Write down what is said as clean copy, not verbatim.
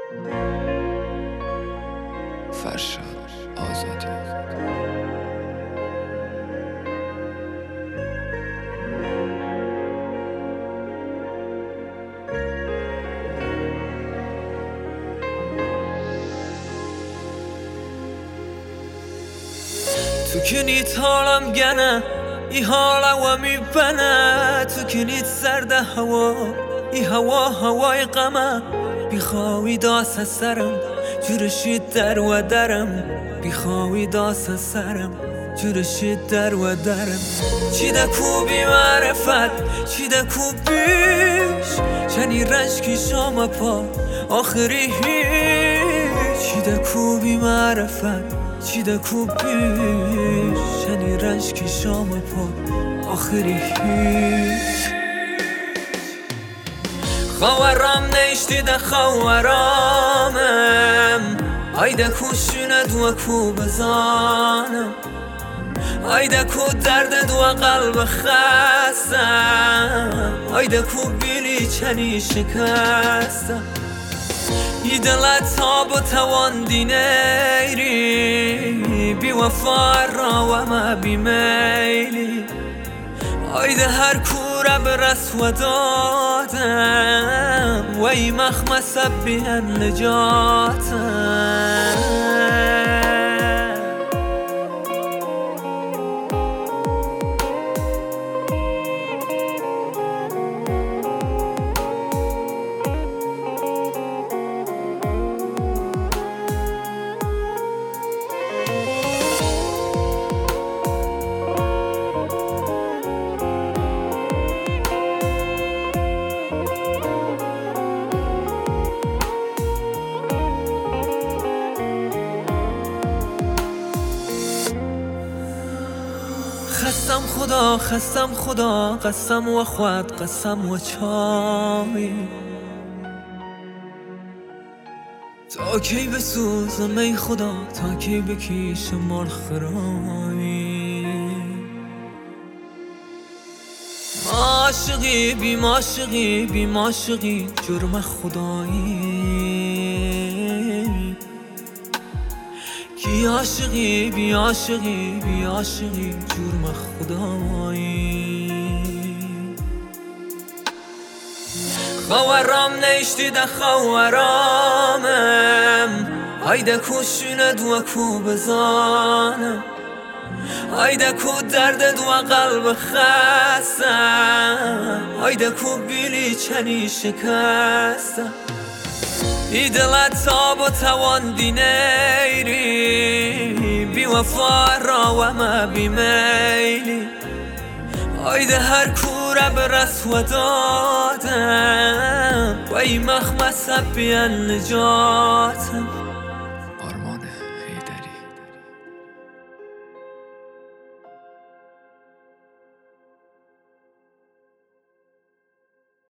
فرشاد آزادی. Tu kunit halam gana I hala wa mi bana Tu kunit sarda hawa I hawa hawai qama بخواهی داست سرم جورشید در و درم بخواهی داست سرم جورشید در و درم چی دکو بی معرفت چی دکو بیش چنی رنج کی شام پا آخری هیچ چی دکو بی معرفت چی دکو بیش چنی رنج کی شام پا آخری هیچ خوارم نشتی ده خوارمم هایده کو شند و کو بزانم هایده کو درد دو قلب خستم هایده کو بیلی چنی شکستم ای دلت تاب و توان دینیری بی وفا را و ما بی میلی هایده هر کورا برس و دادم وی مخمس بیان نجاتم خستم خدا قسم و خود قسم و چای تا کی بسوزم ای خدا تا کی بکیشم مال خرایی عاشقی بی معاشقی بی معاشقی جرم خدایی کی عاشقی بی عاشقی بی عاشقی جرم خدایی خوارم نشتی ده خوارمم هایده کو شند و کو بزانم هایده کو درد دو قلب خستم هایده کو بیلی چنی شکستم ای دلت تاب و توان دینیری بی وفا را و ما بی میلی هایده هر کورا برس و دادم وی مخمس بیان نجاتم